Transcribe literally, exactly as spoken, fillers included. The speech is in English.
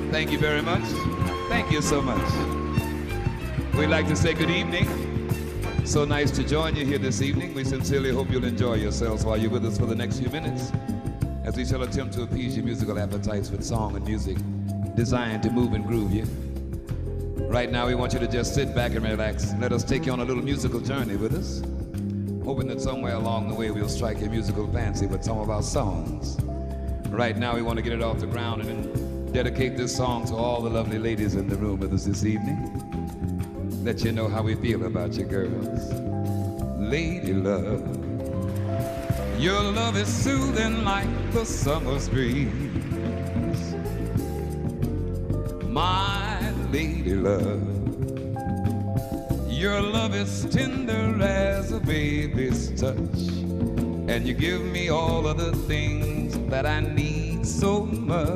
Thank you very much. Thank you so much. We'd like to say good evening. So nice to join you here this evening. We sincerely hope you'll enjoy yourselves while you're with us for the next few minutes, as we shall attempt to appease your musical appetites with song and music designed to move and groove you. Right now, we want you to just sit back and relax. Let us take you on a little musical journey with us, hoping that somewhere along the way we'll strike your musical fancy with some of our songs. Right now, we want to get it off the ground and then dedicate this song to all the lovely ladies in the room with us this evening. Let you know how we feel about you girls. Lady love, your love is soothing like the summer's breeze. My lady love, your love is tender as a baby's touch, and you give me all of the things that I need so much.